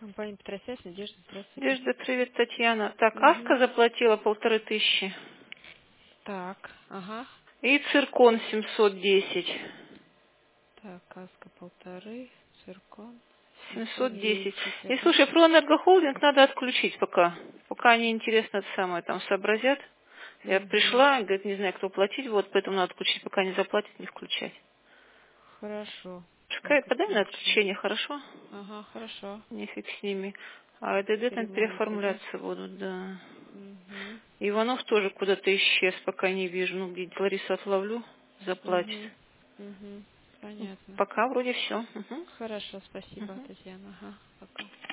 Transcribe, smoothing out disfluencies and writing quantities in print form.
Компания Петросвязь, Надежда, здравствуйте. Надежда, привет, Татьяна. Так, Аска Угу. заплатила 1500. Так, ага. И циркон 710. Так, каска 1,5, циркон 710. 710, И ага. слушай, про энергохолдинг надо отключить пока. Пока они интересно это самое там сообразят. Я Угу. пришла, говорит, не знаю, кто платить, вот, поэтому надо отключить, пока не заплатят, не включать. Хорошо. Пускай Так, подай на отключим. отключение, хорошо? Ага, хорошо. Нефиг с ними. А ДД там Перемолите, да? переоформляться будут, да. Угу. Иванов тоже куда-то исчез, пока не вижу. Ну, где Ларису отловлю, заплатит. Угу. Угу. Понятно. Пока вроде все. Хорошо, спасибо, Татьяна. Ага, пока.